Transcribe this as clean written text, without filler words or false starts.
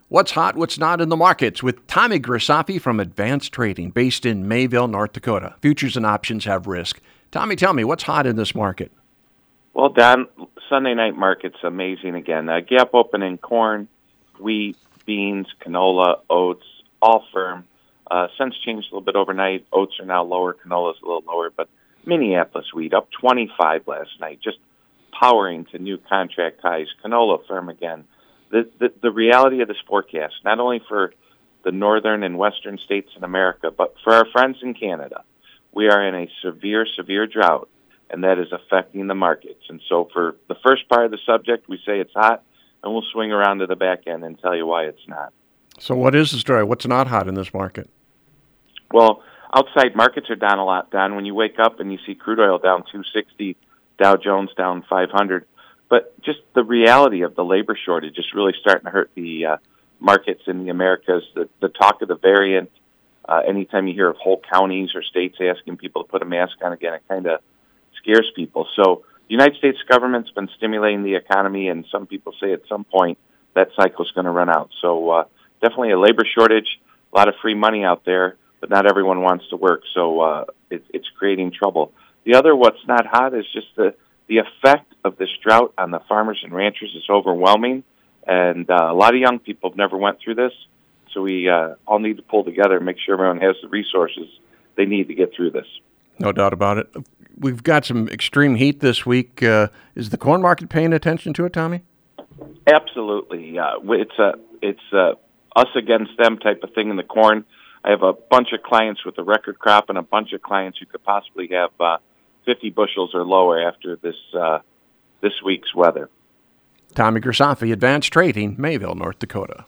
What's hot, what's not in the markets with Tommy Grisafi from Advanced Trading, based in Mayville, North Dakota. Futures and options have risk. Tommy, tell me, what's hot in this market? Well, Don, Sunday night market's amazing again. Gap open in corn, wheat, beans, canola, oats, all firm. Since changed a little bit overnight. Oats are now lower, canola's a little lower, but Minneapolis wheat up 25 last night, just powering to new contract highs. Canola firm again. The reality of this forecast, not only for the northern and western states in America, but for our friends in Canada, we are in a severe drought, and that is affecting the markets. And so for the first part of the subject, we say it's hot, and we'll swing around to the back end and tell you why it's not. So what is the story? What's not hot in this market? Well, outside markets are down a lot, Don. When you wake up and you see crude oil down 260, Dow Jones down 500, but just the reality of the labor shortage is really starting to hurt the markets in the Americas. The talk of the variant, anytime you hear of whole counties or states asking people to put a mask on again, it kind of scares people. So the United States government's been stimulating the economy, and some people say at some point that cycle's going to run out. So definitely a labor shortage, a lot of free money out there, but not everyone wants to work, so it's creating trouble. The other what's not hot is just the effect of this drought on the farmers and ranchers is overwhelming, and a lot of young people have never went through this, so we all need to pull together and make sure everyone has the resources they need to get through this. No doubt about it. We've got some extreme heat this week. Is the corn market paying attention to it, Tommy? Absolutely. It's us against them type of thing in the corn. I have a bunch of clients with a record crop and a bunch of clients who could possibly have 50 bushels or lower after this week's weather. Tommy Grisafi, Advanced Trading, Mayville, North Dakota.